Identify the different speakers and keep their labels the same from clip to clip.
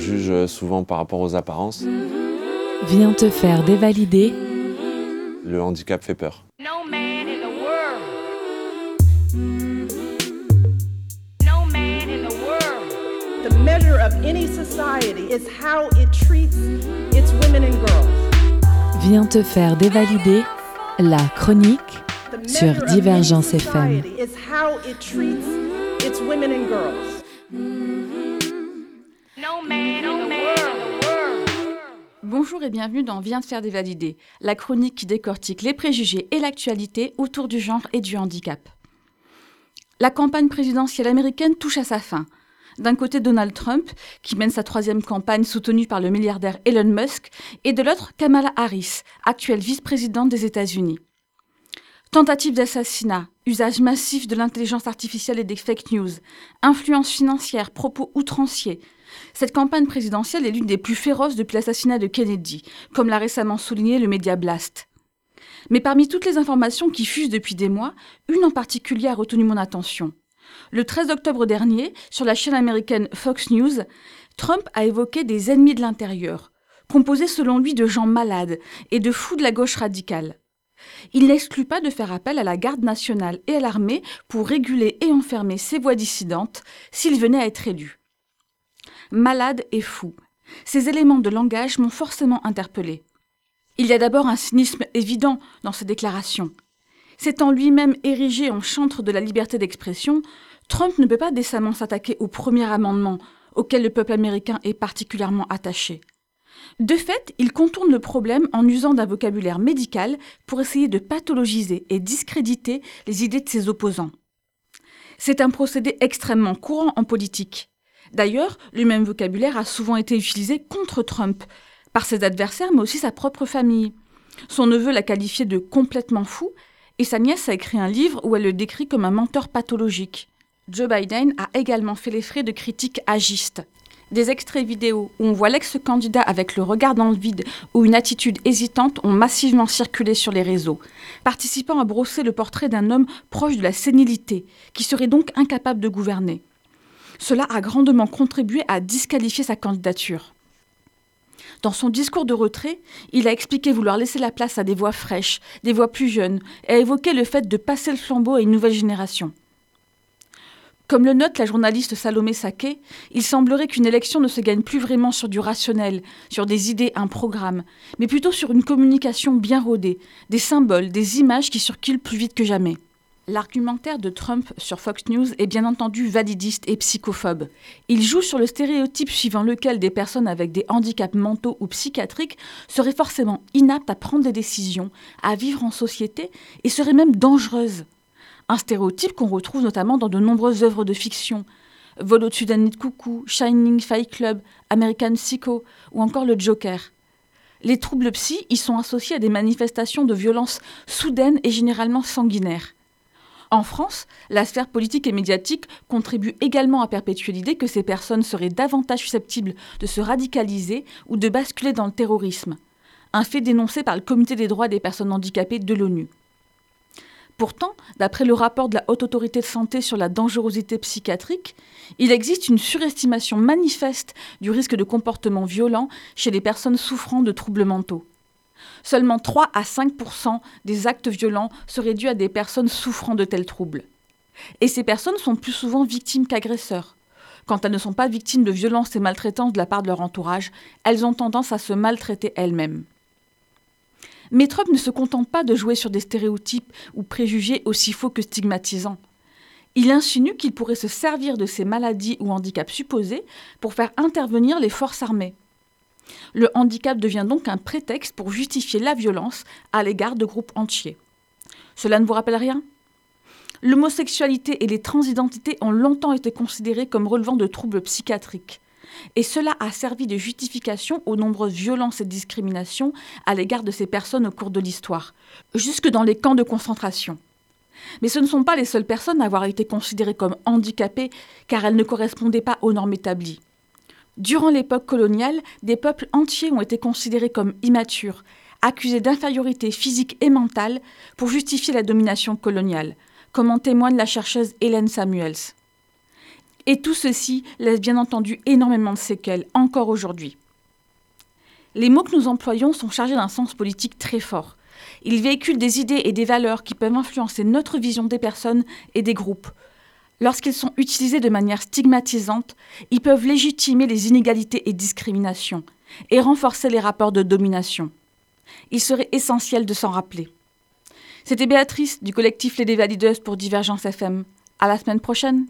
Speaker 1: juge souvent par rapport aux apparences.
Speaker 2: Viens te faire dévalider.
Speaker 1: Le handicap fait peur.
Speaker 3: No man in the world. No man in the world.
Speaker 4: The measure of any society is how it treats its women and girls.
Speaker 2: Viens te faire dévalider. La chronique
Speaker 4: The
Speaker 2: sur
Speaker 4: measure of any
Speaker 2: Divergence FM.
Speaker 4: society is how it treats its women and girls.
Speaker 3: No man in the world.
Speaker 5: Bonjour et bienvenue dans Viens te faire dévalider, la chronique qui décortique les préjugés et l'actualité autour du genre et du handicap. La campagne présidentielle américaine touche à sa fin. D'un côté, Donald Trump, qui mène sa 3e campagne soutenue par le milliardaire Elon Musk, et de l'autre, Kamala Harris, actuelle vice-présidente des États-Unis. Tentative d'assassinat, usage massif de l'intelligence artificielle et des fake news, influence financière, propos outranciers. Cette campagne présidentielle est l'une des plus féroces depuis l'assassinat de Kennedy, comme l'a récemment souligné le média Blast. Mais parmi toutes les informations qui fusent depuis des mois, une en particulier a retenu mon attention. Le 13 octobre dernier, sur la chaîne américaine Fox News, Trump a évoqué des ennemis de l'intérieur, composés selon lui de gens malades et de fous de la gauche radicale. Il n'exclut pas de faire appel à la garde nationale et à l'armée pour réguler et enfermer ces voix dissidentes s'il venait à être élu. Malade et fou. Ces éléments de langage m'ont forcément interpellée. Il y a d'abord un cynisme évident dans ces déclarations. S'étant lui-même érigé en chantre de la liberté d'expression, Trump ne peut pas décemment s'attaquer au premier amendement auquel le peuple américain est particulièrement attaché. De fait, il contourne le problème en usant d'un vocabulaire médical pour essayer de pathologiser et discréditer les idées de ses opposants. C'est un procédé extrêmement courant en politique. D'ailleurs, le même vocabulaire a souvent été utilisé contre Trump, par ses adversaires mais aussi sa propre famille. Son neveu l'a qualifié de complètement fou et sa nièce a écrit un livre où elle le décrit comme un menteur pathologique. Joe Biden a également fait les frais de critiques agistes. Des extraits vidéo où on voit l'ex-candidat avec le regard dans le vide ou une attitude hésitante ont massivement circulé sur les réseaux, participant à brosser le portrait d'un homme proche de la sénilité, qui serait donc incapable de gouverner. Cela a grandement contribué à disqualifier sa candidature. Dans son discours de retrait, il a expliqué vouloir laisser la place à des voix fraîches, des voix plus jeunes, et a évoqué le fait de passer le flambeau à une nouvelle génération. Comme le note la journaliste Salomé Saké, il semblerait qu'une élection ne se gagne plus vraiment sur du rationnel, sur des idées, un programme, mais plutôt sur une communication bien rodée, des symboles, des images qui circulent plus vite que jamais. L'argumentaire de Trump sur Fox News est bien entendu validiste et psychophobe. Il joue sur le stéréotype suivant lequel des personnes avec des handicaps mentaux ou psychiatriques seraient forcément inaptes à prendre des décisions, à vivre en société et seraient même dangereuses. Un stéréotype qu'on retrouve notamment dans de nombreuses œuvres de fiction. Vol au-dessus d'un nid de coucou, Shining, Fight Club, American Psycho ou encore le Joker. Les troubles psy y sont associés à des manifestations de violence soudaines et généralement sanguinaires. En France, la sphère politique et médiatique contribue également à perpétuer l'idée que ces personnes seraient davantage susceptibles de se radicaliser ou de basculer dans le terrorisme, un fait dénoncé par le Comité des droits des personnes handicapées de l'ONU. Pourtant, d'après le rapport de la Haute Autorité de Santé sur la dangerosité psychiatrique, il existe une surestimation manifeste du risque de comportement violent chez les personnes souffrant de troubles mentaux. Seulement 3 à 5% des actes violents seraient dus à des personnes souffrant de tels troubles. Et ces personnes sont plus souvent victimes qu'agresseurs. Quand elles ne sont pas victimes de violences et maltraitances de la part de leur entourage, elles ont tendance à se maltraiter elles-mêmes. Mais Trump ne se contente pas de jouer sur des stéréotypes ou préjugés aussi faux que stigmatisants. Il insinue qu'il pourrait se servir de ces maladies ou handicaps supposés pour faire intervenir les forces armées. Le handicap devient donc un prétexte pour justifier la violence à l'égard de groupes entiers. Cela ne vous rappelle rien ? L'homosexualité et les transidentités ont longtemps été considérées comme relevant de troubles psychiatriques. Et cela a servi de justification aux nombreuses violences et discriminations à l'égard de ces personnes au cours de l'histoire, jusque dans les camps de concentration. Mais ce ne sont pas les seules personnes à avoir été considérées comme handicapées car elles ne correspondaient pas aux normes établies. Durant l'époque coloniale, des peuples entiers ont été considérés comme immatures, accusés d'infériorité physique et mentale pour justifier la domination coloniale, comme en témoigne la chercheuse Hélène Samuels. Et tout ceci laisse bien entendu énormément de séquelles, encore aujourd'hui. Les mots que nous employons sont chargés d'un sens politique très fort. Ils véhiculent des idées et des valeurs qui peuvent influencer notre vision des personnes et des groupes. Lorsqu'ils sont utilisés de manière stigmatisante, ils peuvent légitimer les inégalités et discriminations et renforcer les rapports de domination. Il serait essentiel de s'en rappeler. C'était Béatrice du collectif Les Dévalideuses pour Divergence FM. À la semaine prochaine.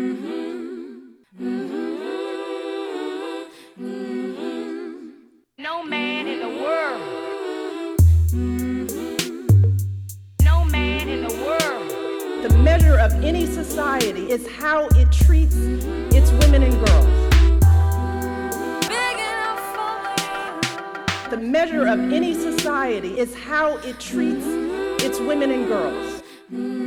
Speaker 3: No man in the world. No man in the world.
Speaker 4: The measure of any society is how it treats its women and girls. The measure of any society is how it treats its women and girls.